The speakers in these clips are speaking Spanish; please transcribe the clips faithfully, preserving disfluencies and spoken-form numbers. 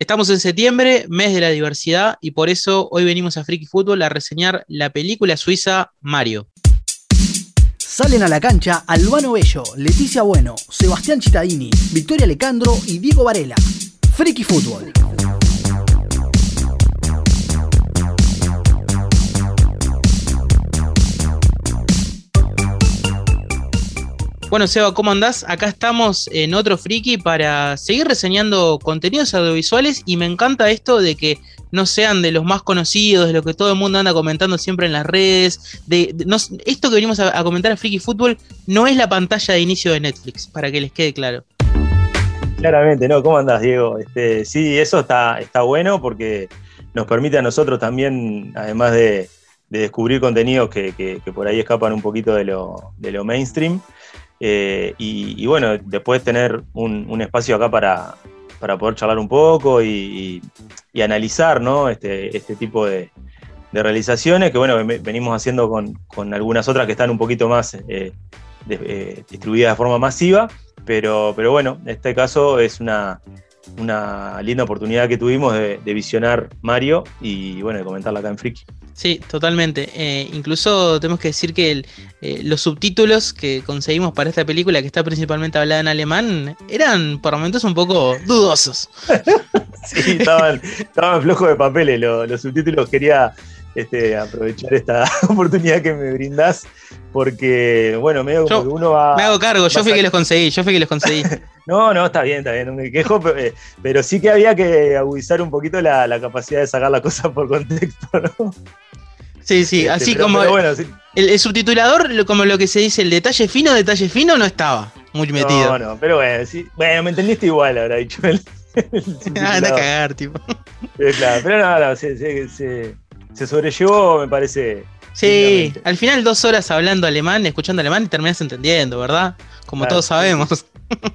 Estamos en septiembre, mes de la diversidad, y por eso hoy venimos a Friki Fútbol a reseñar la película suiza Mario. Salen a la cancha Albano Bello, Leticia Bueno, Sebastián Cittadini, Victoria Lecandro y Diego Varela. Friki Fútbol. Bueno, Seba, ¿cómo andás? Acá estamos en otro Friki para seguir reseñando contenidos audiovisuales, y me encanta esto de que no sean de los más conocidos, de lo que todo el mundo anda comentando siempre en las redes. De, de, no, esto que venimos a, a comentar a Friki Fútbol no es la pantalla de inicio de Netflix, para que les quede claro. Claramente, ¿no? ¿Cómo andás, Diego? Este, sí, eso está, está bueno porque nos permite a nosotros también, además de, de descubrir contenidos que, que, que por ahí escapan un poquito de lo, de lo mainstream, eh, y, y bueno, después tener un, un espacio acá para, para poder charlar un poco y, y, y analizar, ¿no? este, este tipo de, de realizaciones que bueno, venimos haciendo con, con algunas otras que están un poquito más eh, de, eh, distribuidas de forma masiva. Pero, pero bueno, en este caso es una, una linda oportunidad que tuvimos de, de visionar Mario y bueno, de comentarla acá en Friki. Sí, totalmente. Eh, incluso tenemos que decir que el, eh, los subtítulos que conseguimos para esta película, que está principalmente hablada en alemán, eran por momentos un poco dudosos. Sí, estaban, estaban flojos de papeles los, los subtítulos. Quería este, aprovechar esta oportunidad que me brindás, porque, bueno, medio como yo que uno va... Me hago cargo, yo va fui a... que los conseguí, yo fui que los conseguí. No, no, está bien, está bien, no me quejo, pero, eh, pero sí que había que agudizar un poquito la, la capacidad de sacar la cosa por contexto, ¿no? Sí, sí, este, así pero, como pero bueno, sí. el, el subtitulador, como lo que se dice, el detalle fino, detalle fino, no estaba muy metido. No, no, pero bueno, sí, bueno, me entendiste igual, habrá dicho el, el Ah, anda a cagar, tipo. Pero claro, pero no, no, se, se, se, se sobrellevó, me parece. Sí, al final dos horas hablando alemán, escuchando alemán y terminás entendiendo, ¿verdad? Como claro, todos sabemos. Sí.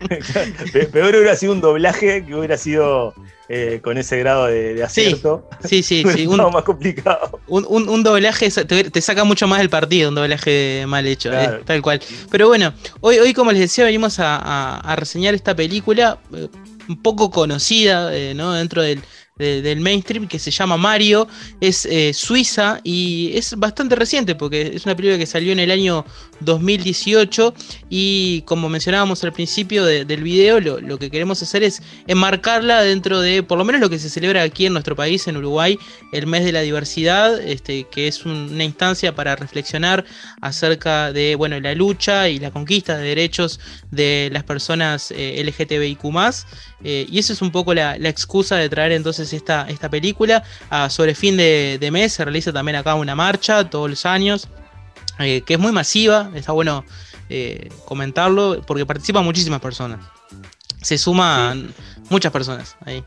Peor hubiera sido un doblaje que hubiera sido eh, con ese grado de, de acierto. Sí, sí, sí. sí un, un, más complicado. Un, un, un doblaje te, te saca mucho más del partido, un doblaje mal hecho, claro. eh, tal cual. Pero bueno, hoy, hoy como les decía, venimos a, a, a reseñar esta película eh, un poco conocida, eh, ¿no? Dentro del... De, del mainstream, que se llama Mario. Es eh, suiza y es bastante reciente porque es una película que salió en el año dos mil dieciocho, y como mencionábamos al principio de, del video, lo, lo que queremos hacer es enmarcarla dentro de por lo menos lo que se celebra aquí en nuestro país, en Uruguay, el mes de la diversidad, este, que es un, una instancia para reflexionar acerca de bueno, la lucha y la conquista de derechos de las personas eh, L G T B I Q más, eh, y eso es un poco la, la excusa de traer entonces Esta, esta película. Ah, sobre fin de, de mes se realiza también acá una marcha todos los años, eh, que es muy masiva, está bueno eh, comentarlo porque participan muchísimas personas, se suman sí. muchas personas ahí.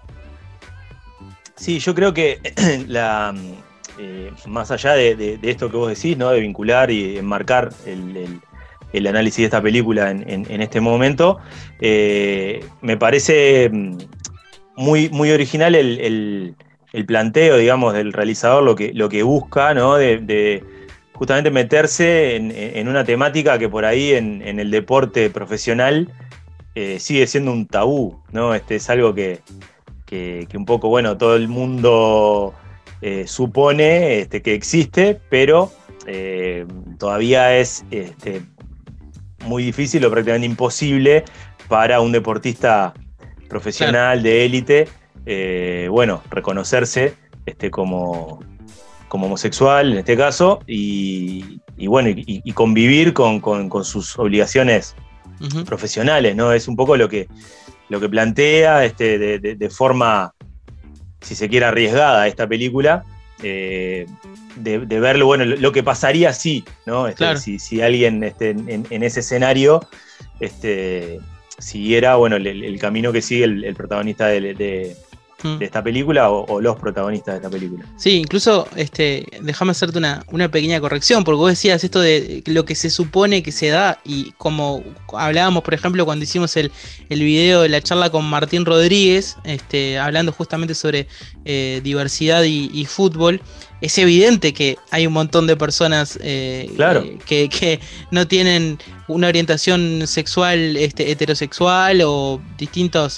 Sí, yo creo que la, eh, más allá de, de, de esto que vos decís, ¿no? De vincular y enmarcar el, el, el análisis de esta película en, en, en este momento, eh, me parece Muy, muy original el, el, el planteo, digamos, del realizador, lo que, lo que busca, ¿no? De, de justamente meterse en, en una temática que por ahí en, en el deporte profesional eh, sigue siendo un tabú, ¿no? Este, es algo que, que, que un poco, bueno, todo el mundo eh, supone este, que existe, pero eh, todavía es este, muy difícil o prácticamente imposible para un deportista profesional, claro, de élite, eh, bueno, reconocerse este, como, como homosexual en este caso, y, y bueno, y, y convivir con, con, con sus obligaciones uh-huh. profesionales, ¿no? Es un poco lo que, lo que plantea este, de, de, de forma, si se quiere, arriesgada esta película, eh, de, de verlo, bueno, lo, lo que pasaría si, ¿no? Este, claro. si, si alguien este, en, en ese escenario este, siguiera, bueno, el, el camino que sigue el, el protagonista de, de, de esta película o, o los protagonistas de esta película. Sí, incluso este, déjame hacerte una, una pequeña corrección, porque vos decías esto de lo que se supone que se da, y como hablábamos, por ejemplo, cuando hicimos el, el video de la charla con Martín Rodríguez, este, hablando justamente sobre eh, diversidad y, y fútbol, es evidente que hay un montón de personas eh, claro. eh, que, que no tienen una orientación sexual este, heterosexual o distintos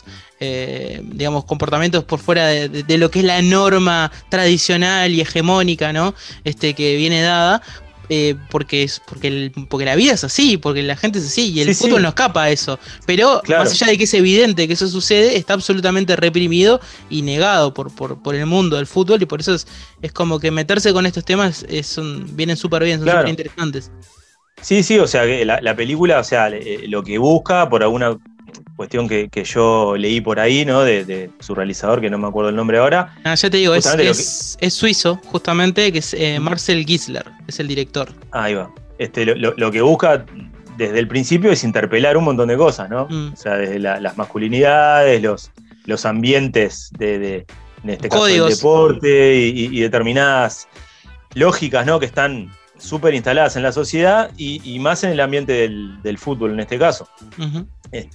eh, digamos, comportamientos por fuera de, de, de lo que es la norma tradicional y hegemónica, ¿no? Este, que viene dada. Eh, porque es porque, el, porque la vida es así, porque la gente es así y el sí, fútbol sí. no escapa a eso, pero claro. más allá de que es evidente que eso sucede, está absolutamente reprimido y negado por, por, por el mundo del fútbol, y por eso es, es como que meterse con estos temas es, son, vienen súper bien, son súper claro. interesantes. Sí, sí, o sea, que la, la película, o sea, lo que busca, por alguna cuestión que, que yo leí por ahí, ¿no? De, de su realizador, que no me acuerdo el nombre ahora. Ah, ya te digo, es, es, que... es suizo, justamente, que es eh, Marcel Gisler, es el director. Ahí va. Este, lo, lo, lo que busca desde el principio es interpelar un montón de cosas, ¿no? Mm. O sea, desde la, las masculinidades, los, los ambientes de, de, en este caso, del deporte y, y determinadas lógicas, ¿no? Que están súper instaladas en la sociedad y, y más en el ambiente del, del fútbol en este caso. Uh-huh.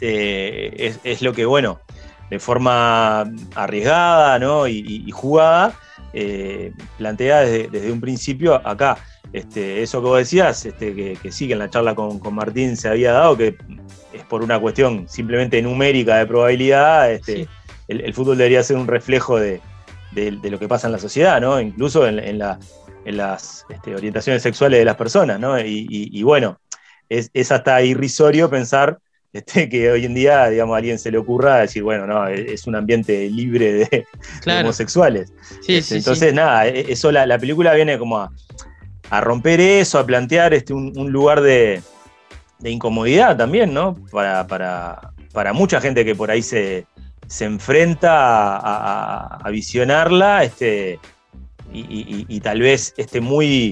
Este, es, es lo que, bueno, de forma arriesgada, ¿no? y, y jugada, eh, plantea desde, desde un principio acá. Este, eso que vos decías, este, que, que sí, que en la charla con, con Martín se había dado, que es por una cuestión simplemente numérica de probabilidad, este, sí. el, el fútbol debería ser un reflejo de, de, de lo que pasa en la sociedad, ¿no? Incluso en, en la en las este, orientaciones sexuales de las personas, ¿no? Y, y, y bueno, es, es hasta irrisorio pensar este, que hoy en día, digamos, a alguien se le ocurra decir, bueno, no, es un ambiente libre de, claro. de homosexuales. Sí, este, sí, entonces, sí. nada, eso la, la película viene como a, a romper eso, a plantear este, un, un lugar de, de incomodidad también, ¿no? Para, para, para mucha gente que por ahí se, se enfrenta a, a, a visionarla, este... Y, y, y tal vez esté muy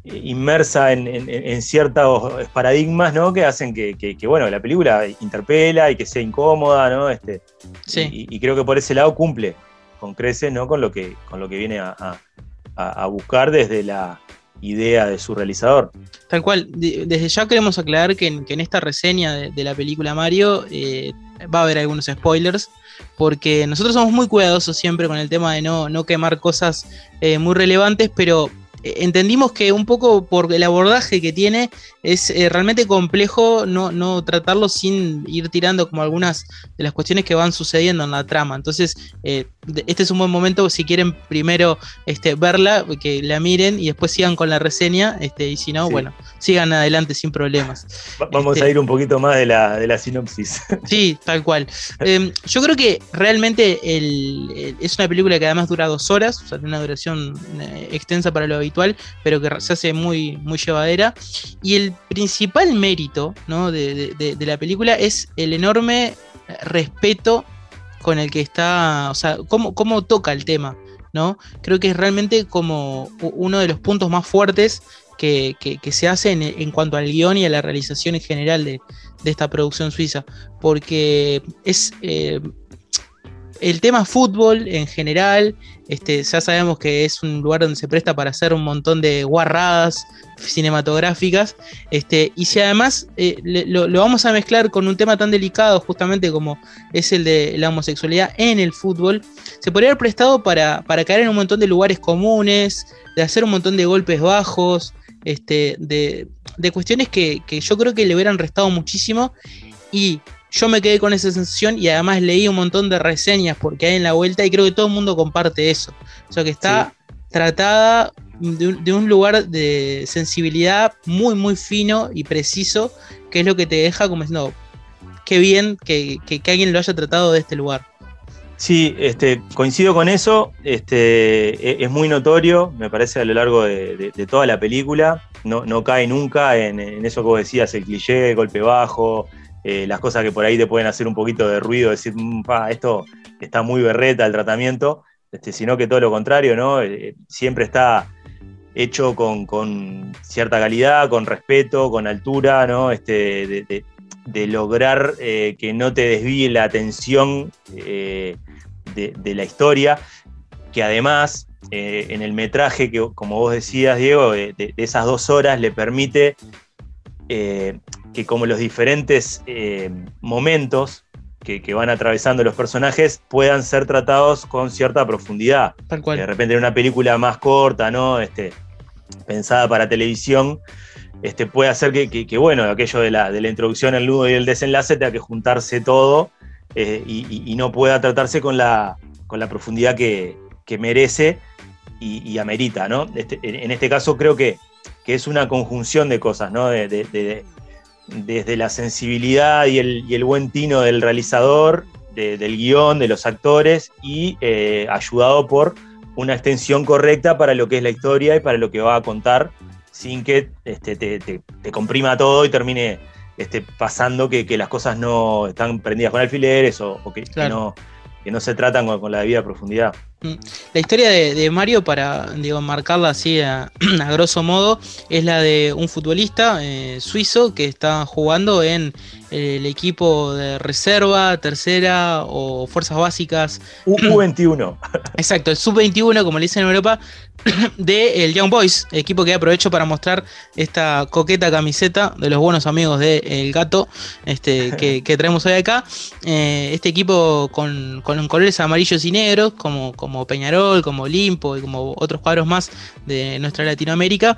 inmersa en, en, en ciertos paradigmas, ¿no? Que hacen que, que, que, bueno, la película interpela y que sea incómoda, ¿no? Este, sí. y, y creo que por ese lado cumple con creces, ¿no? Con lo que, con lo que viene a, a, a buscar desde la idea de su realizador. Tal cual. Desde ya queremos aclarar que en, que en esta reseña de, de la película Mario eh, va a haber algunos spoilers, porque nosotros somos muy cuidadosos siempre con el tema de no, no quemar cosas eh, muy relevantes, pero entendimos que un poco por el abordaje que tiene es eh, realmente complejo no, no tratarlo sin ir tirando como algunas de las cuestiones que van sucediendo en la trama. Entonces eh, este es un buen momento, si quieren primero este, verla, que la miren y después sigan con la reseña, este, y si no, sí. bueno, sigan adelante sin problemas. Vamos este, a ir un poquito más de la, de la sinopsis. Sí, tal cual. Eh, yo creo que realmente el, el, es una película que además dura dos horas, o sea, tiene una duración extensa para lo habitual, pero que se hace muy, muy llevadera. Y el principal mérito, ¿no? de, de, de la película es el enorme respeto con el que está, o sea, cómo, cómo toca el tema, ¿no? Creo que es realmente como uno de los puntos más fuertes que, que, que se hace en, en cuanto al guión y a la realización en general de, de esta producción suiza, porque es eh, el tema fútbol en general. Este, ya sabemos que es un lugar donde se presta para hacer un montón de guarradas cinematográficas, este, y si además eh, lo, lo vamos a mezclar con un tema tan delicado justamente como es el de la homosexualidad en el fútbol, se podría haber prestado para, para caer en un montón de lugares comunes, de hacer un montón de golpes bajos, este, de, de cuestiones que, que yo creo que le hubieran restado muchísimo. Y yo me quedé con esa sensación y además leí un montón de reseñas porque hay en la vuelta y creo que todo el mundo comparte eso. O sea que está sí. tratada de un, de un lugar de sensibilidad muy muy fino y preciso, que es lo que te deja como diciendo, qué bien que, que, que alguien lo haya tratado de este lugar. Sí, este, coincido con eso, este, es muy notorio, me parece, a lo largo de, de, de toda la película. No, no cae nunca en, en eso que vos decías, el cliché, el golpe bajo, Eh, las cosas que por ahí te pueden hacer un poquito de ruido, decir, pa, esto está muy berreta el tratamiento, este, sino que todo lo contrario, ¿no? Eh, siempre está hecho con, con cierta calidad, con respeto, con altura, ¿no? Este, de, de, de lograr eh, que no te desvíe la atención eh, de, de la historia, que además eh, en el metraje, que como vos decías, Diego, de, de, de esas dos horas le permite eh, que como los diferentes eh, momentos que, que van atravesando los personajes puedan ser tratados con cierta profundidad. Tal cual. De repente en una película más corta, ¿no? Este, pensada para televisión, este, puede hacer que, que, que bueno, aquello de la, de la introducción, el nudo y el desenlace tenga que juntarse todo eh, y, y no pueda tratarse con la, con la profundidad que, que merece y, y amerita, ¿no? Este, en este caso creo que, que es una conjunción de cosas, ¿no? De, de, de, desde la sensibilidad y el, y el buen tino del realizador, de, del guión, de los actores, y eh, ayudado por una extensión correcta para lo que es la historia y para lo que va a contar, sin que este, te, te, te comprima todo y termine este, pasando que, que las cosas no están prendidas con alfileres o, o que, claro. que, no, que no se tratan con, con la debida profundidad. La historia de, de Mario, para digo, marcarla así a, a grosso modo, es la de un futbolista eh, suizo que está jugando en el equipo de reserva, tercera o fuerzas básicas. U veintiuno. Exacto, el sub veintiuno, como le dicen en Europa, del Young Boys, equipo que aprovecho para mostrar esta coqueta camiseta de los buenos amigos de El Gato, este, que, que traemos hoy acá. Eh, este equipo con, con colores amarillos y negros, como, como Peñarol, como Olimpo y como otros cuadros más de nuestra Latinoamérica,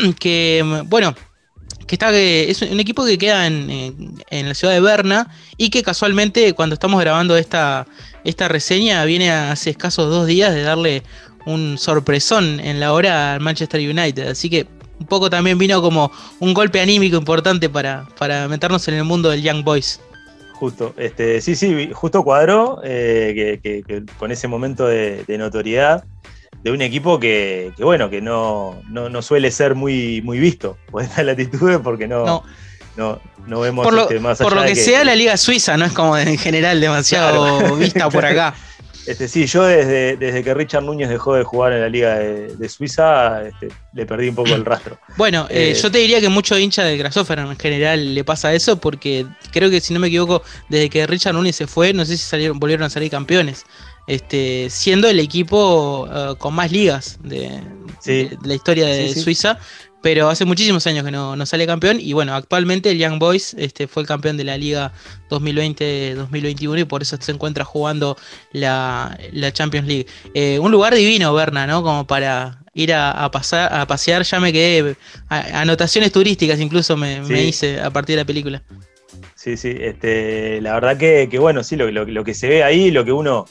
que, bueno, que está, es un equipo que queda en, en, en la ciudad de Berna y que casualmente cuando estamos grabando esta, esta reseña viene hace escasos dos días de darle un sorpresón en la hora al Manchester United, así que un poco también vino como un golpe anímico importante para, para meternos en el mundo del Young Boys. Justo, este, sí, sí, justo cuadró eh, que, que, que con ese momento de, de notoriedad de un equipo que, que bueno, que no, no, no suele ser muy, muy visto por estas latitudes, porque no, no. no, no vemos por lo, este, más allá por lo que, de que sea la Liga Suiza, no es como en general demasiado claro. vista por acá. Este, sí, yo desde, desde que Richard Núñez dejó de jugar en la Liga de, de Suiza, este, le perdí un poco el rastro. Bueno, eh, eh, yo te diría que mucho hincha del Grasshopper en general le pasa eso, porque creo que, si no me equivoco, desde que Richard Núñez se fue, no sé si salieron, volvieron a salir campeones, este, siendo el equipo uh, con más ligas de, sí. de, de la historia de sí, sí. Suiza. Pero hace muchísimos años que no, no sale campeón. Y bueno, actualmente el Young Boys este, fue el campeón de la Liga dos mil veinte dos mil veintiuno y por eso se encuentra jugando la, la Champions League. Eh, un lugar divino, Berna, ¿no? Como para ir a, a, pasar, a pasear. Ya me quedé. A, anotaciones turísticas incluso me, sí. me hice a partir de la película. Sí, sí. Este, la verdad que, que bueno, sí, lo, lo, lo que se ve ahí, lo que uno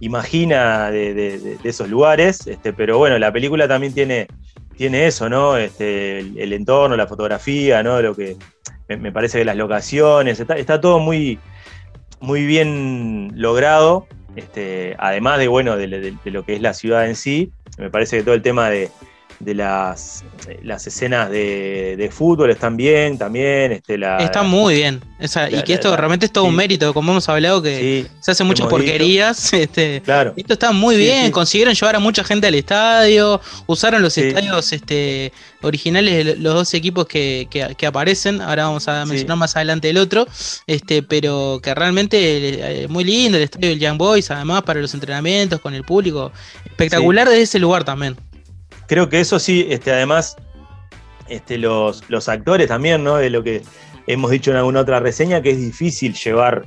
imagina de, de, de, de esos lugares. Este, pero bueno, la película también tiene. Tiene eso, ¿no? Este, el, el entorno, la fotografía, ¿no? Lo que me, me parece que las locaciones, está, está todo muy, muy bien logrado. Este, además de, bueno, de, de, de lo que es la ciudad en sí, me parece que todo el tema de, de las, las escenas de, de fútbol están bien también. Este, la, Está muy bien. Esa, la, y que esto la, realmente es todo sí. un mérito, como hemos hablado, que sí, se hacen muchas porquerías. Este, claro. Esto está muy sí, bien, sí. consiguieron llevar a mucha gente al estadio, usaron los sí. estadios este, originales de los dos equipos que, que, que aparecen. Ahora vamos a mencionar sí. más adelante el otro, este, pero que realmente es muy lindo el estadio del Young Boys, además para los entrenamientos con el público. Espectacular sí. desde ese lugar también. Creo que eso sí, este, además, este, los, los actores también, ¿no? De lo que hemos dicho en alguna otra reseña, que es difícil llevar,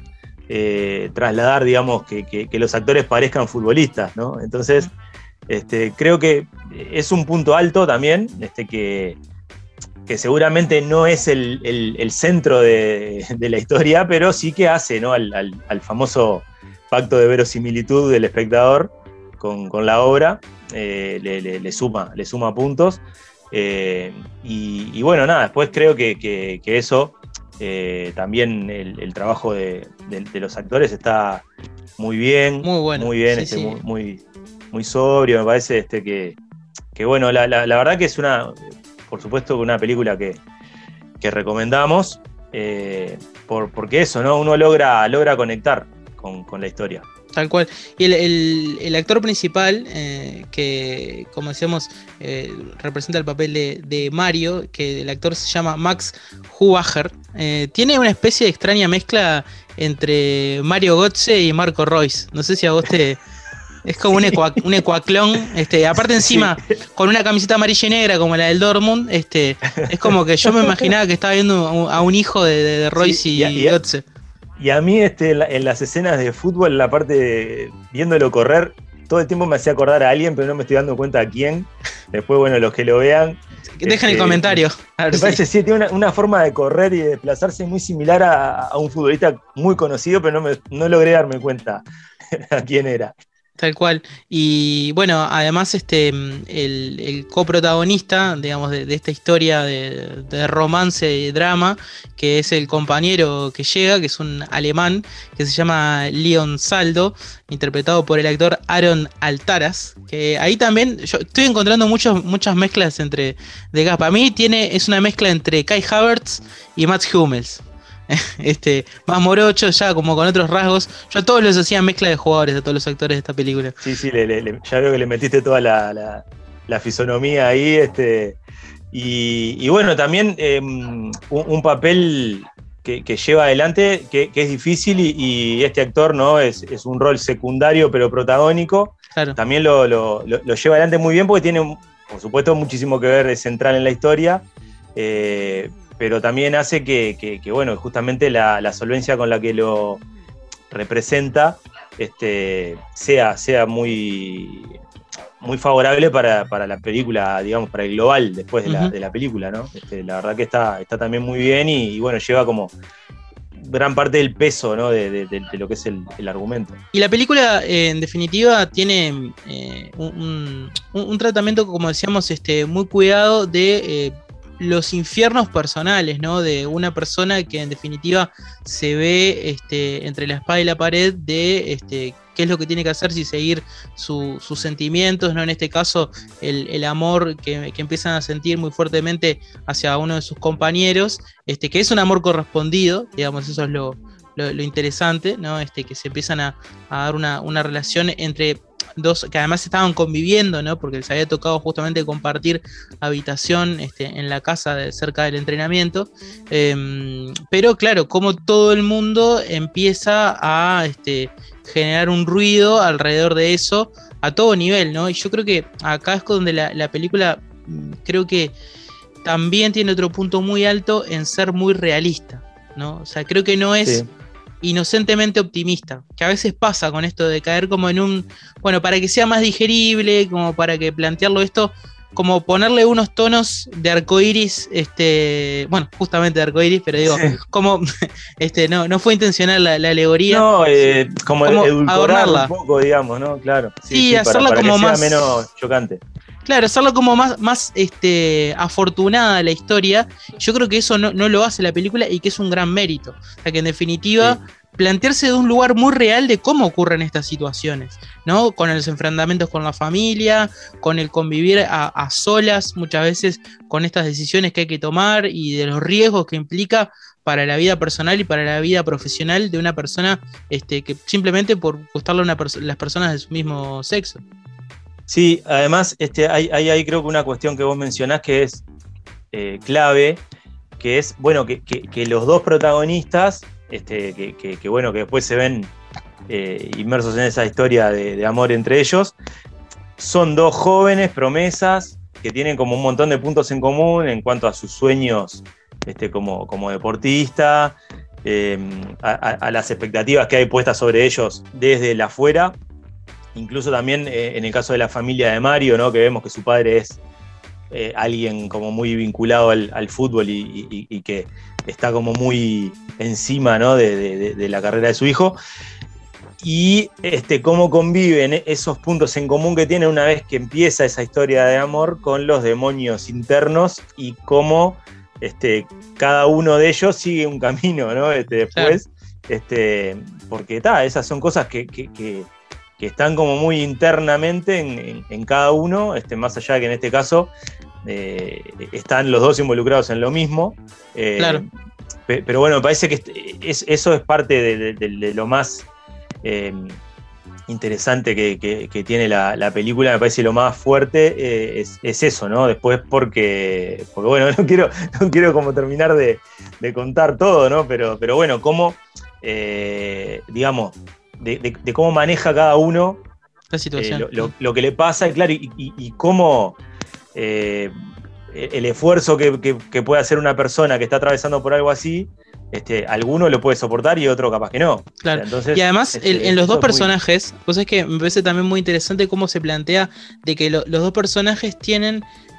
eh, trasladar, digamos, que, que, que los actores parezcan futbolistas, ¿no? Entonces, este, creo que es un punto alto también, este, que, que seguramente no es el, el, el centro de, de la historia, pero sí que hace, ¿no? Al, al, al famoso pacto de verosimilitud del espectador con, con la obra. Eh, le, le, le suma le suma puntos eh, y, y bueno, nada, después creo que, que, que eso eh, también el, el trabajo de, de, de los actores está muy bien, muy bueno, muy bien, sí, este, sí. Muy, muy, muy sobrio, me parece este, que, que bueno, la, la, la verdad que es una, por supuesto, una película que, que recomendamos eh, por, porque eso, ¿no? Uno logra, logra conectar con, con la historia. Tal cual. Y el, el, el actor principal, eh, que como decíamos, eh, representa el papel de, de Mario, que el actor se llama Max Hubacher, eh, tiene una especie de extraña mezcla entre Mario Götze y Marco Reus. No sé si a vos te... Es como un, ecua, un ecuaclón, este, aparte encima, sí. con una camiseta amarilla y negra como la del Dortmund, este, es como que yo me imaginaba que estaba viendo a un hijo de, de, de Reus sí, y, y, y Götze. Y a mí este, en las escenas de fútbol, la parte de viéndolo correr, todo el tiempo me hacía acordar a alguien, pero no me estoy dando cuenta a quién. Después, bueno, los que lo vean, Dejen este, el comentario. A ver me si... parece sí, tiene una, una forma de correr y de desplazarse muy similar a, a un futbolista muy conocido, pero no, me, no logré darme cuenta a quién era. Tal cual. Y bueno, además este el, el coprotagonista, digamos, de, de esta historia de, de romance y drama, que es el compañero que llega, que es un alemán, que se llama Leon Saldo, interpretado por el actor Aaron Altaras, que ahí también yo estoy encontrando muchos, muchas mezclas entre de acá. Para mí tiene, es una mezcla entre Kai Havertz y Mats Hummels. Este, más morocho, ya como con otros rasgos. Yo a todos los hacía mezcla de jugadores, a todos los actores de esta película. Sí, sí, le, le, ya veo que le metiste toda la, la, la fisonomía ahí. Este, y, y bueno, también eh, un, un papel que, que lleva adelante, que, que es difícil, y, y este actor, ¿no? Es, es un rol secundario pero protagónico. Claro. También lo, lo, lo, lo lleva adelante muy bien porque tiene, por supuesto, muchísimo que ver, es central en la historia. Eh, pero también hace que, que, que bueno, justamente la, la solvencia con la que lo representa este, sea, sea muy, muy favorable para, para la película, digamos, para el global después de la, uh-huh. de la película, ¿no? Este, la verdad que está, está también muy bien y, y bueno, lleva como gran parte del peso, ¿no? de, de, de lo que es el, el argumento. Y la película, eh, en definitiva, tiene eh, un, un, un tratamiento, como decíamos, este, muy cuidado de... Eh, los infiernos personales, ¿no? De una persona que en definitiva se ve este, entre la espada y la pared de este, qué es lo que tiene que hacer, si seguir su, sus sentimientos, ¿no? En este caso, el, el amor que, que empiezan a sentir muy fuertemente hacia uno de sus compañeros, este, que es un amor correspondido, digamos, eso es lo, lo, lo interesante, ¿no? Este, que se empiezan a, a dar una, una relación entre dos que además estaban conviviendo, ¿no? Porque les había tocado justamente compartir habitación este, en la casa de, cerca del entrenamiento. Eh, pero claro, como todo el mundo empieza a este, generar un ruido alrededor de eso a todo nivel, ¿no? Y yo creo que acá es donde la, la película creo que también tiene otro punto muy alto en ser muy realista, ¿no? O sea, creo que no es... Sí. Inocentemente optimista, que a veces pasa con esto de caer como en un, bueno, para que sea más digerible, como para que plantearlo esto, como ponerle unos tonos de arcoiris, este, bueno, justamente de arcoiris, pero digo, sí. como, este, no, no fue intencional la, la alegoría. No, eh, como, como edulcorarla un poco, digamos, ¿no? Claro. Sí, sí, sí hacerla para, para como que sea más menos chocante. Claro, hacerlo como más, más este, afortunada la historia. Yo creo que eso no, no lo hace la película y que es un gran mérito. O sea, que en definitiva, sí. plantearse de un lugar muy real de cómo ocurren estas situaciones, ¿no? Con los enfrentamientos con la familia, con el convivir a, a solas, muchas veces con estas decisiones que hay que tomar y de los riesgos que implica para la vida personal y para la vida profesional de una persona este, que simplemente por gustarle a una perso- las personas de su mismo sexo. Sí, además este, hay, hay, hay creo que una cuestión que vos mencionás que es eh, clave, que es, bueno, que, que, que los dos protagonistas, este, que, que, que bueno, que después se ven eh, inmersos en esa historia de, de amor entre ellos, son dos jóvenes promesas que tienen como un montón de puntos en común en cuanto a sus sueños este, como, como deportista, eh, a, a las expectativas que hay puestas sobre ellos desde el afuera. Incluso también eh, en el caso de la familia de Mario, ¿no? Que vemos que su padre es eh, alguien como muy vinculado al, al fútbol y, y, y que está como muy encima, ¿no? de, de, de la carrera de su hijo. Y este, cómo conviven esos puntos en común que tienen una vez que empieza esa historia de amor con los demonios internos y cómo este, cada uno de ellos sigue un camino, ¿no? Este, después, claro. este, porque ta, esas son cosas que... que, que que están como muy internamente en, en, en cada uno, este, más allá de que en este caso eh, están los dos involucrados en lo mismo. Eh, claro. pe, pero bueno, me parece que es, eso es parte de, de, de, de lo más eh, interesante que, que, que tiene la, la película. Me parece lo más fuerte eh, es, es eso, ¿no? Después porque, porque bueno, no quiero, no quiero como terminar de, de contar todo, ¿no? Pero, pero bueno, cómo, eh, digamos, De, de, de cómo maneja cada uno la situación. Eh, lo, lo, lo que le pasa, y claro, y, y, y cómo eh, el esfuerzo que, que, que puede hacer una persona que está atravesando por algo así, este, alguno lo puede soportar y otro capaz que no. Claro. O sea, entonces, y además, este, el, en los dos muy... personajes, pues es que me parece también muy interesante cómo se plantea de que lo, los dos personajes tienen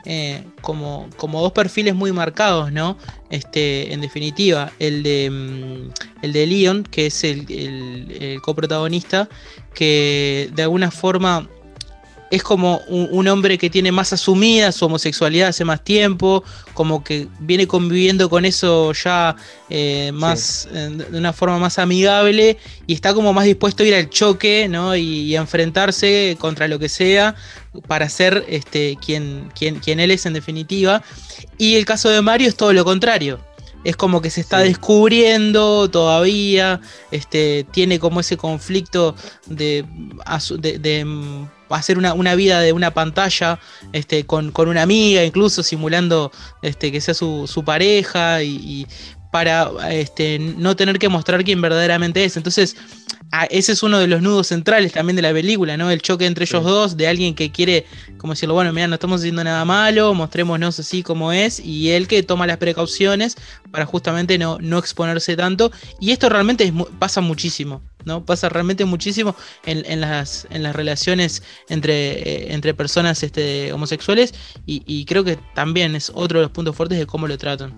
eh, como, como dos perfiles muy marcados, ¿no? Este, en definitiva, el de, el de Leon, que es el, el, el coprotagonista, que de alguna forma es como un, un hombre que tiene más asumida su homosexualidad hace más tiempo, como que viene conviviendo con eso ya eh, más sí. eh, de una forma más amigable, y está como más dispuesto a ir al choque, ¿no? y, y a enfrentarse contra lo que sea para ser este, quien, quien, quien él es en definitiva. Y el caso de Mario es todo lo contrario. Es como que se está sí. descubriendo todavía, este, tiene como ese conflicto de, de, de hacer una, una vida de una pantalla este, con, con una amiga, incluso simulando este, que sea su, su pareja, y, y para este, no tener que mostrar quién verdaderamente es. Entonces, ah, ese es uno de los nudos centrales también de la película, ¿no? El choque entre ellos sí. dos, de alguien que quiere, como decirlo, bueno, mira, no estamos haciendo nada malo, mostrémonos así como es, y él que toma las precauciones para justamente no, no exponerse tanto. Y esto realmente es, pasa muchísimo, ¿no? Pasa realmente muchísimo en, en, las, en las relaciones entre, eh, entre personas este, homosexuales, y, y creo que también es otro de los puntos fuertes de cómo lo tratan.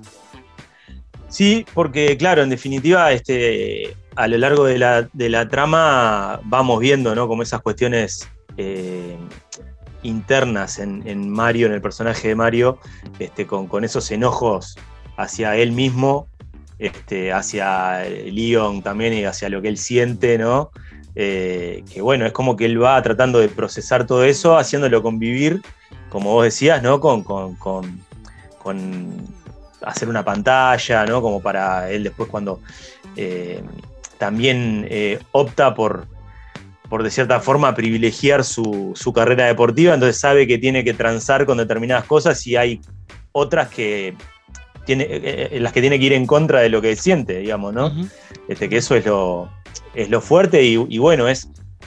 Sí, porque claro, en definitiva, este, a lo largo de la, de la trama vamos viendo, ¿no? Como esas cuestiones eh, internas en, en Mario, en el personaje de Mario, este, con, con esos enojos hacia él mismo, este, hacia Leon también y hacia lo que él siente, ¿no? Eh, que bueno, es como que él va tratando de procesar todo eso, haciéndolo convivir, como vos decías, ¿no? Con... con, con, con hacer una pantalla, ¿no? Como para él después cuando eh, también eh, opta por, por de cierta forma privilegiar su, su carrera deportiva, entonces sabe que tiene que transar con determinadas cosas y hay otras que tiene, eh, las que tiene que ir en contra de lo que siente, digamos, ¿no? Uh-huh. Este, que eso es lo, es lo fuerte y, y bueno, es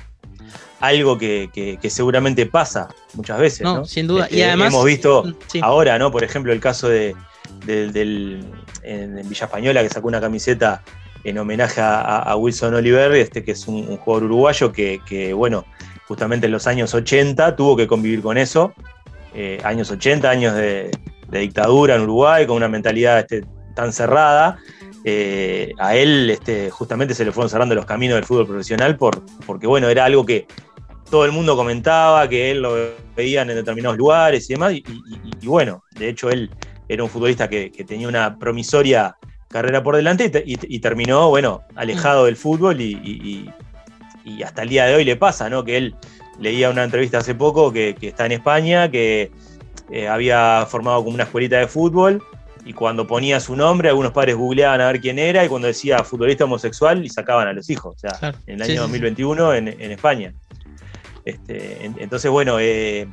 algo que, que, que seguramente pasa muchas veces, ¿no? No, sin duda. Este, y además hemos visto sí. ahora, ¿no? Por ejemplo, el caso de Del, del, en, en Villa Española, que sacó una camiseta en homenaje a, a Wilson Oliver, este, que es un, un jugador uruguayo que, que, bueno, justamente en los años ochenta tuvo que convivir con eso, eh, años ochenta, años de, de dictadura en Uruguay, con una mentalidad este, tan cerrada. Eh, a él este, justamente se le fueron cerrando los caminos del fútbol profesional por, porque, bueno, era algo que todo el mundo comentaba, que él lo veían en determinados lugares y demás, y, y, y bueno, de hecho él era un futbolista que, que tenía una promisoria carrera por delante y, y, y terminó, bueno, alejado del fútbol y, y, y hasta el día de hoy le pasa, ¿no? Que él leía una entrevista hace poco que, que está en España, que eh, había formado como una escuelita de fútbol y cuando ponía su nombre algunos padres googleaban a ver quién era y cuando decía futbolista homosexual y sacaban a los hijos, o sea, claro. en el año sí, dos mil veintiuno sí. en, en España. Este, en, entonces, bueno... Eh,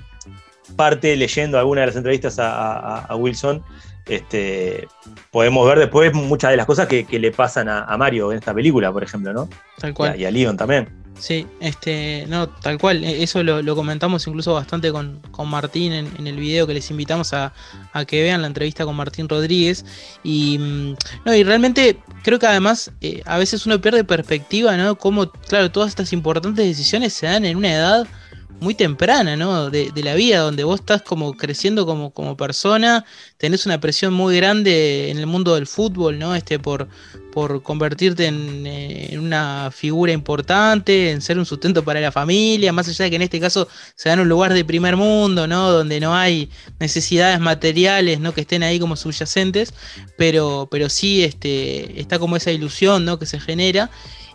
parte leyendo algunas de las entrevistas a, a, a Wilson, este, podemos ver después muchas de las cosas que, que le pasan a, a Mario en esta película, por ejemplo, ¿no? Tal cual. Y a, y a Leon también. Sí, este, no, tal cual. Eso lo, lo comentamos incluso bastante con, con Martín en, en el video que les invitamos a, a que vean la entrevista con Martín Rodríguez. Y, no, y realmente creo que además eh, a veces uno pierde perspectiva, ¿no? Como, claro, todas estas importantes decisiones se dan en una edad muy temprana, ¿no? De, de la vida, donde vos estás como creciendo como, como persona, tenés una presión muy grande en el mundo del fútbol, ¿no? Este, por, por convertirte en, en una figura importante, en ser un sustento para la familia, más allá de que en este caso se da en un lugar de primer mundo, ¿no? Donde no hay necesidades materiales, ¿no? Que estén ahí como subyacentes, pero, pero sí este, está como esa ilusión, ¿no? Que se genera.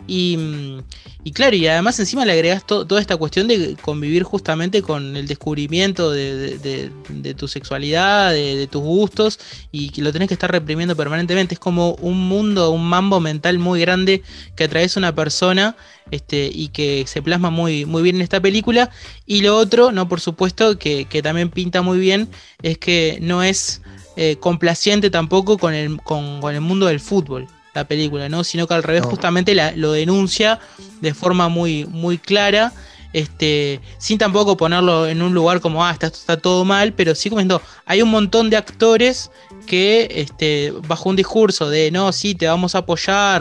Y, y claro, y además encima le agregás to, toda esta cuestión de convivir justamente con el descubrimiento de, de, de, de tu sexualidad, de, de tus gustos, y que lo tenés que estar reprimiendo permanentemente. Es como un mundo, un mambo mental muy grande que atraviesa una persona, este, y que se plasma muy, muy bien en esta película. Y lo otro, no, por supuesto, que, que también pinta muy bien, es que no es eh, complaciente tampoco con el, con, con el mundo del fútbol, la película, ¿no? Sino que al revés, no. justamente la, lo denuncia de forma muy, muy clara, este, sin tampoco ponerlo en un lugar como, ah, está, está todo mal, pero sí comentando, hay un montón de actores que este, bajo un discurso de, no, sí, te vamos a apoyar,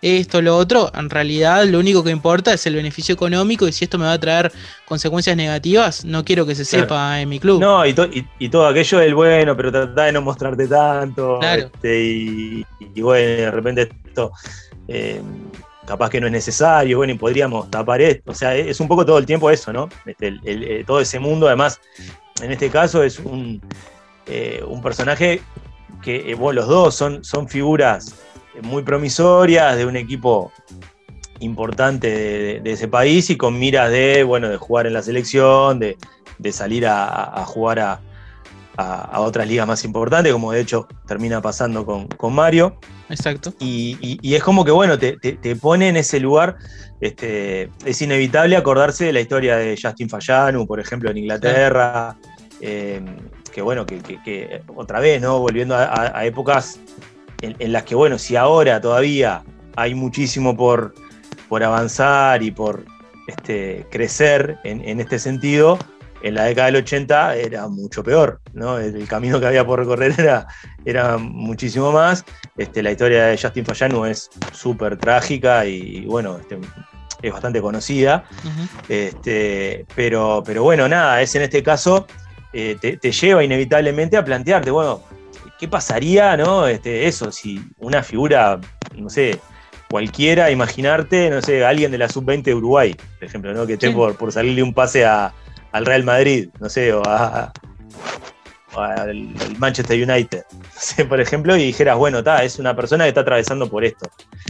esto, lo otro, en realidad lo único que importa es el beneficio económico, y si esto me va a traer consecuencias negativas, no quiero que se claro. sepa en mi club. No, y, to, y, y todo aquello del bueno, pero trata de no mostrarte tanto, claro. este, y, y bueno, de repente esto eh, capaz que no es necesario, bueno, y podríamos tapar esto, o sea, es un poco todo el tiempo eso, ¿no? Este, el, el, el, todo ese mundo, además, en este caso es un, eh, un personaje que, eh, bueno, los dos son, son figuras muy promisorias de un equipo importante de, de ese país y con miras de, bueno, de jugar en la selección, de, de salir a, a jugar a, a, a otras ligas más importantes, como de hecho termina pasando con, con Mario. Exacto. Y, y, y es como que, bueno, te, te, te pone en ese lugar, este, es inevitable acordarse de la historia de Justin Fayanu, por ejemplo, en Inglaterra, sí. eh, que bueno, que, que, que otra vez, ¿no? Volviendo a, a, a épocas en, en las que, bueno, si ahora todavía hay muchísimo por, por avanzar y por este, crecer en, en este sentido, en la década del ochenta era mucho peor, ¿no? El camino que había por recorrer era, era muchísimo más. Este, la historia de Justin Fayanu es súper trágica y, y bueno, este, es bastante conocida. Uh-huh. Este, pero, pero bueno, nada, es en este caso... Eh, te, te lleva inevitablemente a plantearte, bueno, ¿qué pasaría, no? Este, eso, si una figura, no sé, cualquiera, imaginarte, no sé, alguien de la sub veinte de Uruguay, por ejemplo, ¿no? Que esté sí. por, por salirle un pase a, al Real Madrid, no sé, o, a, o al, al Manchester United, no sé, por ejemplo, y dijeras, bueno, ta, es una persona que está atravesando por esto.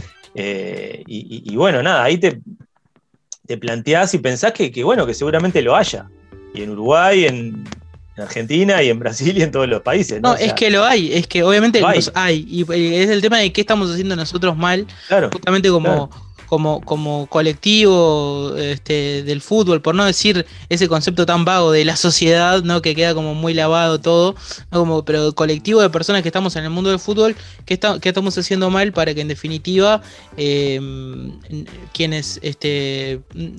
Eh, y, y, y bueno, nada, ahí te, te planteás y pensás que, que, bueno, que seguramente lo haya. Y en Uruguay, en... en Argentina y en Brasil y en todos los países, ¿no? No, o sea, es que lo hay, es que obviamente lo los hay. hay, y es el tema de qué estamos haciendo nosotros mal, claro, justamente como, claro. como, como colectivo este, del fútbol, por no decir ese concepto tan vago de la sociedad, ¿no? Que queda como muy lavado todo, ¿no? Como, pero colectivo de personas que estamos en el mundo del fútbol, ¿qué, está, qué estamos haciendo mal para que en definitiva eh, quienes este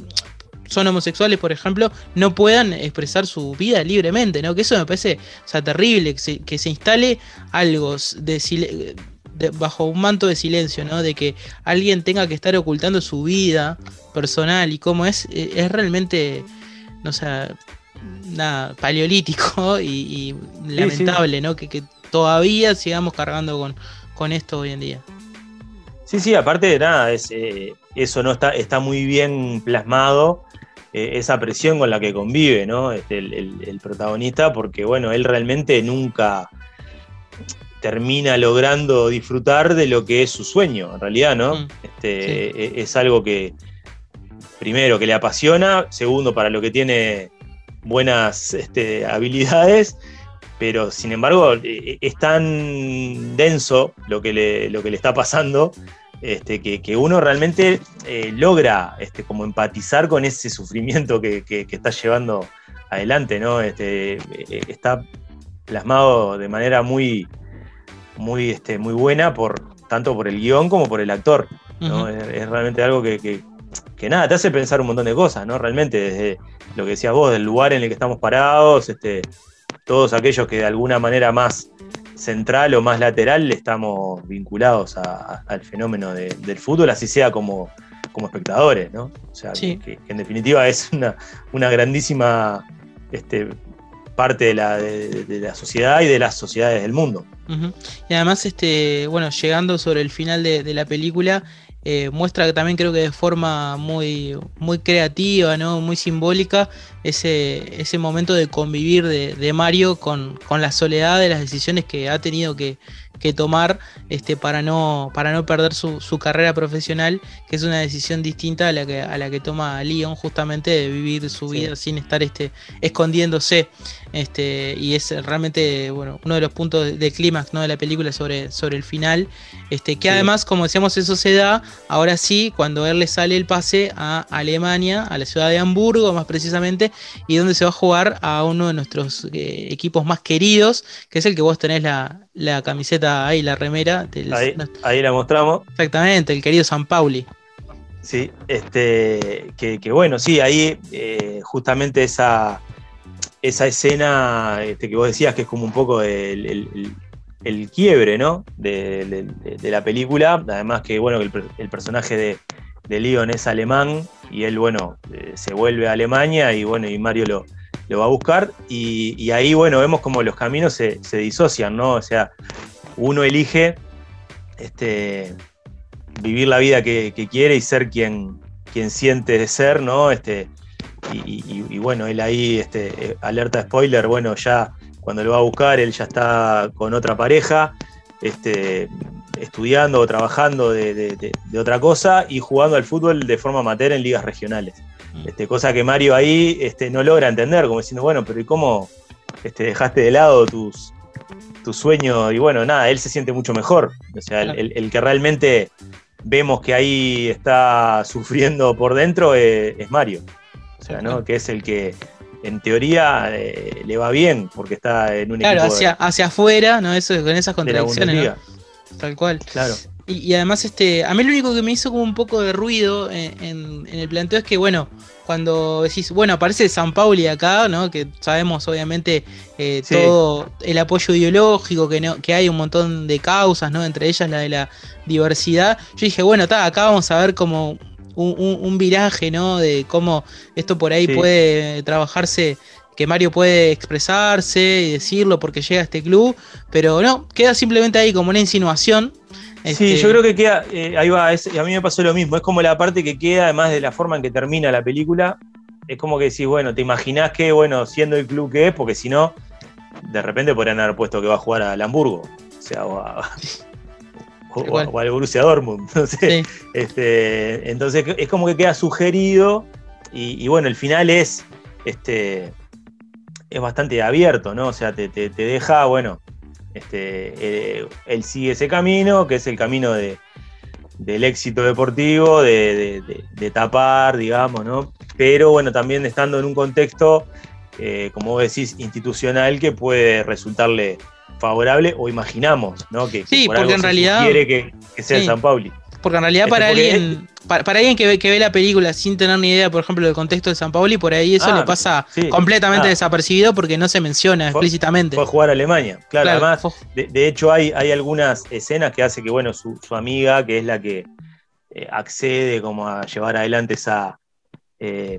son homosexuales, por ejemplo, no puedan expresar su vida libremente, ¿no? Que eso me parece, o sea, terrible, que se, que se instale algo de, sil- de bajo un manto de silencio, ¿no? De que alguien tenga que estar ocultando su vida personal y cómo es, es realmente, no sé, nada, paleolítico y, y lamentable, sí, sí. ¿No? Que, que todavía sigamos cargando con, con esto hoy en día. Sí, sí, aparte de nada, es, eh, eso no está, está muy bien plasmado, eh, esa presión con la que convive, ¿no? Este, el, el, el protagonista, porque bueno, él realmente nunca termina logrando disfrutar de lo que es su sueño, en realidad, ¿no? Mm, este, sí. es, es algo que, primero, que le apasiona, segundo, para lo que tiene buenas este, habilidades, pero sin embargo es tan denso lo que le, lo que le está pasando, este, que, que uno realmente eh, logra este, como empatizar con ese sufrimiento que, que, que está llevando adelante, ¿no? Este, eh, está plasmado de manera muy, muy, este, muy buena, por, tanto por el guión como por el actor, ¿no? Uh-huh. es, es realmente algo que, que, que nada, te hace pensar un montón de cosas, ¿no? Realmente, desde lo que decías vos, del lugar en el que estamos parados, este, todos aquellos que de alguna manera más central o más lateral estamos vinculados a, a, al fenómeno de, del fútbol, así sea como, como espectadores, ¿no? O sea, sí. que, que en definitiva es una, una grandísima este, parte de la, de, de la sociedad y de las sociedades del mundo. Uh-huh. Y además, este, bueno, llegando sobre el final de, de la película, Eh, muestra también, creo que de forma muy, muy creativa, ¿no? Muy simbólica, ese, ese momento de convivir de, de Mario con, con la soledad de las decisiones que ha tenido que, que tomar este, para, no, para no perder su, su carrera profesional, que es una decisión distinta a la que, a la que toma Leon, justamente de vivir su sí. vida sin estar este, escondiéndose. Este, y es realmente, bueno, uno de los puntos de, de clímax, ¿no? De la película sobre, sobre el final, este, que sí. además, como decíamos, eso se da ahora sí cuando a él le sale el pase a Alemania, a la ciudad de Hamburgo más precisamente, y donde se va a jugar a uno de nuestros eh, equipos más queridos, que es el que vos tenés la, la camiseta ahí, la remera del, ahí, ahí la mostramos. Exactamente, el querido San Pauli. Sí, este, que, que bueno, sí, ahí eh, justamente esa, esa escena este, que vos decías, que es como un poco el, el, el quiebre, ¿no? De, de, de la película. Además que, bueno, el, el personaje de, de Leon es alemán y él, bueno, eh, se vuelve a Alemania y, bueno, y Mario lo, lo va a buscar. Y, y ahí, bueno, vemos como los caminos se, se disocian, ¿no? O sea, uno elige este, vivir la vida que, que quiere y ser quien, quien siente de ser, ¿no? Este, y, y, y bueno, él ahí, este, alerta spoiler, bueno, ya cuando lo va a buscar, él ya está con otra pareja, este, estudiando o trabajando de, de, de, de otra cosa y jugando al fútbol de forma amateur en ligas regionales. Este, cosa que Mario ahí este, no logra entender, como diciendo, bueno, pero ¿y cómo este, dejaste de lado tus, tus sueños? Y bueno, nada, él se siente mucho mejor. O sea, el, el, el que realmente vemos que ahí está sufriendo por dentro es, es Mario. O sea, ¿no? Que es el que en teoría eh, le va bien porque está en un claro, equipo hacia, de, hacia afuera, ¿no? Eso, con esas contradicciones, ¿no? Tal cual. Claro. Y, y además, este, a mí lo único que me hizo como un poco de ruido en, en, en el planteo es que, bueno, cuando decís, bueno, aparece San Pauli acá, ¿no? Que sabemos obviamente eh, sí. todo el apoyo ideológico, que, no, que hay un montón de causas, ¿no? Entre ellas la de la diversidad. Yo dije, bueno, está, acá vamos a ver como Un, un, un viraje, ¿no? De cómo esto por ahí sí. puede trabajarse, que Mario puede expresarse y decirlo porque llega a este club, pero no, queda simplemente ahí como una insinuación. Sí, este... yo creo que queda, eh, ahí va, es, a mí me pasó lo mismo, es como la parte que queda, además de la forma en que termina la película, es como que decís, bueno, te imaginás que, bueno, siendo el club que es, porque si no, de repente podrían haber puesto que va a jugar al Hamburgo, o sea, o a... O, o al Borussia Dortmund, no sé. Sí. Este, entonces es como que queda sugerido y, y bueno, el final es, este, es bastante abierto, ¿no? O sea, te, te, te deja, bueno, este, eh, él sigue ese camino, que es el camino de, del éxito deportivo, de, de, de, de tapar, digamos, ¿no? Pero bueno, también estando en un contexto, eh, como vos decís, institucional, que puede resultarle favorable o imaginamos, ¿no? Que, sí, que por porque algo en se realidad quiere que, que sea sí, el San Pauli. Porque en realidad para este, alguien es, para, para alguien que ve, que ve la película sin tener ni idea, por ejemplo, del contexto de San Pauli, por ahí eso ah, le pasa sí, completamente ah, desapercibido porque no se menciona fue, explícitamente. Fue a jugar a Alemania, claro, claro además, fue... de, de hecho hay, hay algunas escenas que hace que, bueno, su, su amiga, que es la que eh, accede como a llevar adelante esa, eh,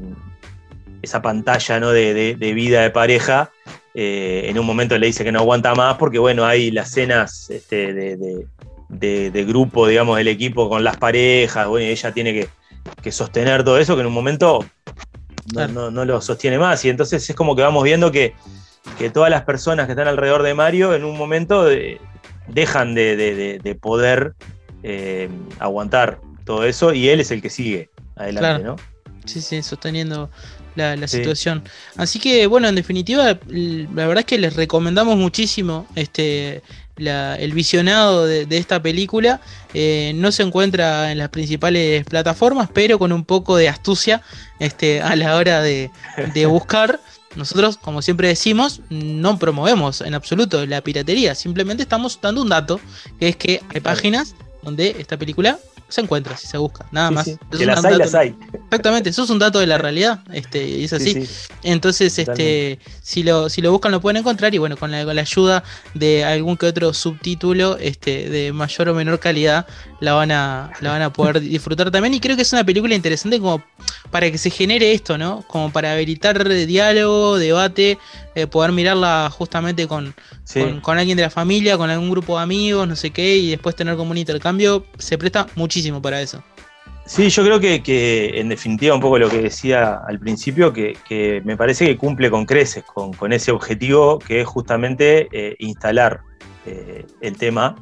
esa pantalla, ¿no? de, de, de vida de pareja, Eh, en un momento le dice que no aguanta más porque, bueno, hay las escenas este, de, de, de, de grupo, digamos, del equipo con las parejas, bueno, y ella tiene que, que sostener todo eso, que en un momento no, claro. no, no lo sostiene más, y entonces es como que vamos viendo que, que todas las personas que están alrededor de Mario en un momento de, dejan de, de, de, de poder eh, aguantar todo eso, y él es el que sigue adelante, claro. ¿no? Sí, sí, sosteniendo la, la sí. situación. Así que, bueno, en definitiva, la verdad es que les recomendamos muchísimo este la, el visionado de, de esta película. Eh, no se encuentra en las principales plataformas, pero con un poco de astucia este, a la hora de, de buscar. Nosotros, como siempre decimos, no promovemos en absoluto la piratería, simplemente estamos dando un dato, que es que hay páginas donde esta película se encuentra, si se busca, nada sí, más. Sí. Que las hay, dato, las hay. Exactamente, eso es un dato de la realidad, este, y es así. Sí, sí. Entonces, este, si lo, si lo buscan lo pueden encontrar, y bueno, con la, con la ayuda de algún que otro subtítulo este, de mayor o menor calidad, la van a, la van a poder disfrutar también. Y creo que es una película interesante como para que se genere esto, ¿no? Como para habilitar diálogo, debate, eh, poder mirarla justamente con, sí. con, con alguien de la familia, con algún grupo de amigos, no sé qué, y después tener como un intercambio, se presta muchísimo para eso. Sí, yo creo que, que en definitiva un poco lo que decía al principio, que, que me parece que cumple con creces, con, con ese objetivo que es justamente eh, instalar eh, el tema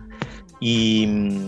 y,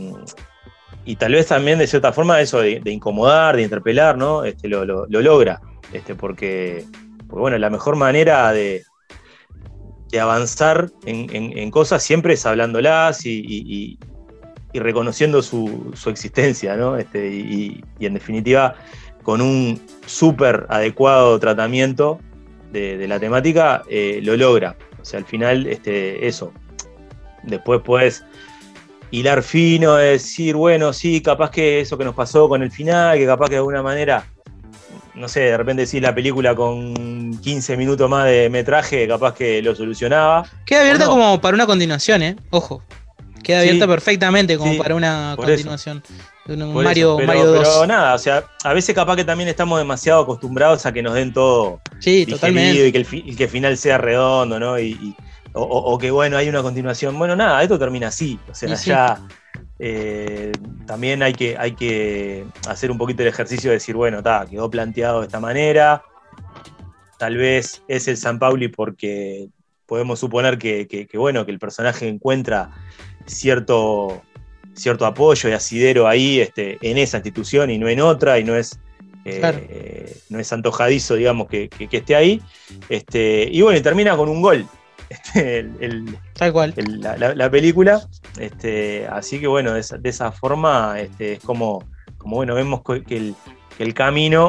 y tal vez también de cierta forma eso de, de incomodar, de interpelar, ¿no? Este, lo, lo, lo logra, este, porque, porque bueno, la mejor manera de, de avanzar en, en, en cosas siempre es hablándolas y, y, y y reconociendo su, su existencia, ¿no? Este, y, y en definitiva, con un súper adecuado tratamiento de, de la temática, eh, lo logra. O sea, al final, este, eso. Después puedes hilar fino, decir, bueno, sí, capaz que eso que nos pasó con el final, que capaz que de alguna manera no sé, de repente decís la película con quince minutos más de metraje, capaz que lo solucionaba. Queda abierta no. como para una continuación, ¿eh? Ojo. Queda abierta sí, perfectamente como sí, para una continuación. De un Mario, eso, pero, Mario dos. Pero nada, o sea, a veces capaz que también estamos demasiado acostumbrados a que nos den todo sí, totalmente. Y que el, fi, y que el final sea redondo, ¿no? Y, y, o, o que bueno, hay una continuación. Bueno, nada, esto termina así. O sea, sí, ya sí. Eh, también hay que, hay que hacer un poquito el ejercicio de decir, bueno, ta, quedó planteado de esta manera. Tal vez es el San Pauli porque podemos suponer que, que, que bueno, que el personaje encuentra cierto, cierto apoyo y asidero ahí este, en esa institución y no en otra, y no es, eh, claro. eh, no es antojadizo, digamos, que, que, que esté ahí. Este, y bueno, y termina con un gol. Este, el, el, Tal cual. El, la, la, la película. Este, así que bueno, de esa, de esa forma este, es como, como bueno, vemos que el, que el camino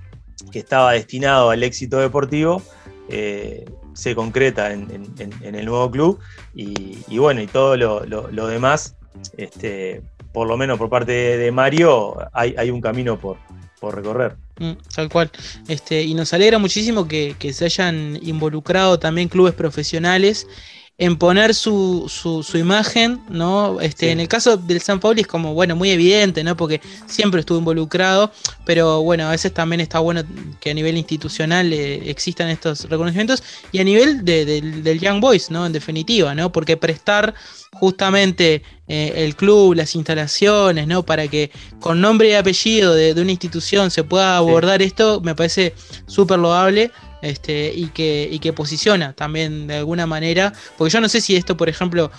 que estaba destinado al éxito deportivo eh, se concreta en, en, en el nuevo club y, y bueno, y todo lo, lo, lo demás, este, por lo menos por parte de, de Mario, hay, hay un camino por, por recorrer. Mm, tal cual. Este, y nos alegra muchísimo que, que se hayan involucrado también clubes profesionales en poner su, su, su imagen, ¿no? Este, sí. En el caso del San Pauli es como, bueno, muy evidente, ¿no? Porque siempre estuvo involucrado, pero bueno, a veces también está bueno que a nivel institucional eh, existan estos reconocimientos y a nivel de, de, del Young Boys, ¿no? En definitiva, ¿no? Porque prestar justamente eh, el club, las instalaciones, ¿no? Para que con nombre y apellido de, de una institución se pueda abordar sí. esto, me parece súper loable. Este, y que, y que posiciona también de alguna manera, porque yo no sé si esto, por ejemplo,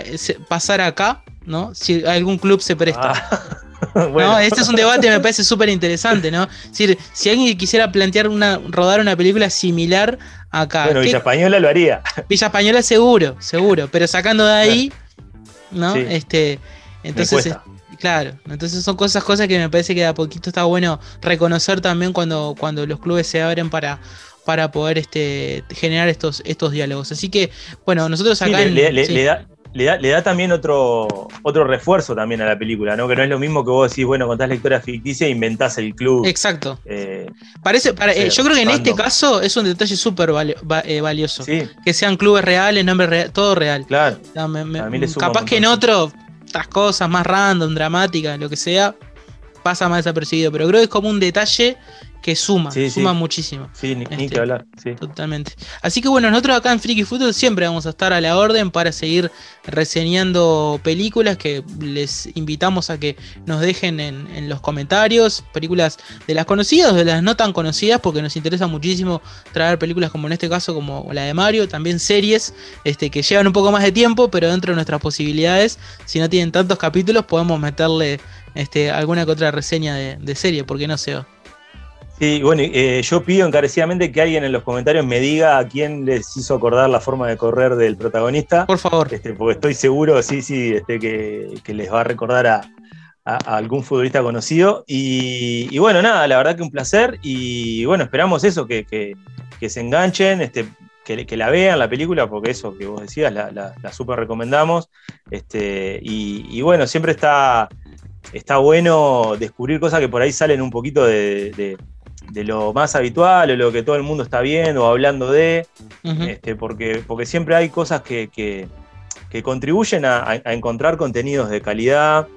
pasara acá, ¿no? Si algún club se presta. Ah, bueno. ¿No? Este es un debate, me parece súper interesante, ¿no? Es decir, si alguien quisiera plantear una, rodar una película similar acá. Bueno, Villa Española lo haría. Villa Española seguro, seguro, pero sacando de ahí, ¿no? Sí. Este, entonces. Claro, entonces son cosas, cosas que me parece que de a poquito está bueno reconocer también cuando, cuando los clubes se abren para. para poder este, generar estos, estos diálogos. Así que, bueno, nosotros acá... Sí, en, le, le, sí. le, da, le, da, le da también otro, otro refuerzo también a la película, ¿no? Que no es lo mismo que vos decís, bueno, contás la historia ficticia e inventás el club. Exacto. Eh, Parece, para, eh, yo creo que en random. Este caso es un detalle súper valio, va, eh, valioso. Sí. Que sean clubes reales, nombres reales, todo real. Claro. O sea, me, me, capaz que en otro, estas cosas más random, dramáticas, lo que sea, pasa más desapercibido, pero creo que es como un detalle que suma, sí, suma sí. muchísimo. Sí, ni, este, ni que hablar. Sí. Totalmente. Así que bueno, nosotros acá en Friki Fútbol siempre vamos a estar a la orden para seguir reseñando películas, que les invitamos a que nos dejen en, en los comentarios, películas de las conocidas o de las no tan conocidas, porque nos interesa muchísimo traer películas como en este caso, como la de Mario, también series este, que llevan un poco más de tiempo, pero dentro de nuestras posibilidades, si no tienen tantos capítulos, podemos meterle este, alguna que otra reseña de, de serie, ¿por qué no, Seba? Sí, bueno, eh, yo pido encarecidamente que alguien en los comentarios me diga a quién les hizo acordar la forma de correr del protagonista. Por favor. Este, porque estoy seguro, sí, sí, este, que, que les va a recordar a, a, a algún futbolista conocido. Y, y bueno, nada, la verdad que un placer. Y bueno, esperamos eso, que, que, que se enganchen, este, que, que la vean la película, porque eso que vos decías, la, la, la súper recomendamos. Este, y, y bueno, siempre está, está bueno descubrir cosas que por ahí salen un poquito de... de de lo más habitual o lo que todo el mundo está viendo o hablando de, uh-huh. este, porque, porque siempre hay cosas que, que, que contribuyen a, a encontrar contenidos de calidad,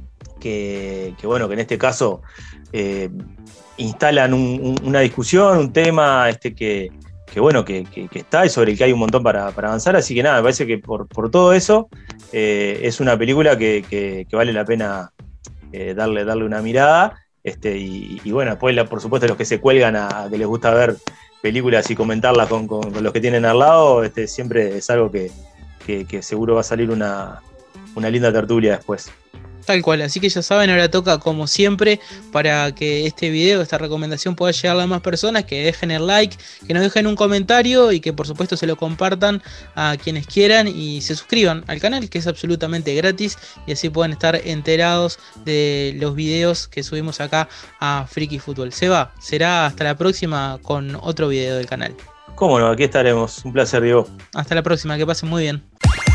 que, que bueno, que en este caso eh, instalan un, un, una discusión, un tema este, que, que bueno, que, que, que está y sobre el que hay un montón para, para avanzar, así que nada, me parece que por, por todo eso eh, es una película que, que, que vale la pena eh, darle, darle una mirada. Este, y, y bueno, después la, por supuesto los que se cuelgan a, a que les gusta ver películas y comentarlas con, con, con los que tienen al lado, este, siempre es algo que, que, que seguro va a salir una, una linda tertulia después. Tal cual, así que ya saben, ahora toca como siempre para que este video, esta recomendación pueda llegar a más personas, que dejen el like, que nos dejen un comentario y que por supuesto se lo compartan a quienes quieran y se suscriban al canal, que es absolutamente gratis, y así pueden estar enterados de los videos que subimos acá a Friki Fútbol. Seba, será hasta la próxima con otro video del canal. Cómo no, aquí estaremos, un placer, Diego. Hasta la próxima, que pasen muy bien.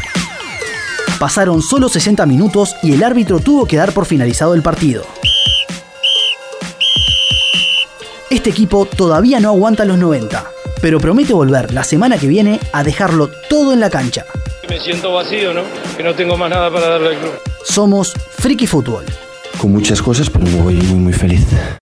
Pasaron solo sesenta minutos y el árbitro tuvo que dar por finalizado el partido. Este equipo todavía no aguanta los noventa, pero promete volver la semana que viene a dejarlo todo en la cancha. Me siento vacío, ¿no? Que no tengo más nada para darle al club. Somos Friki Fútbol. Con muchas cosas, pero muy, muy, muy feliz.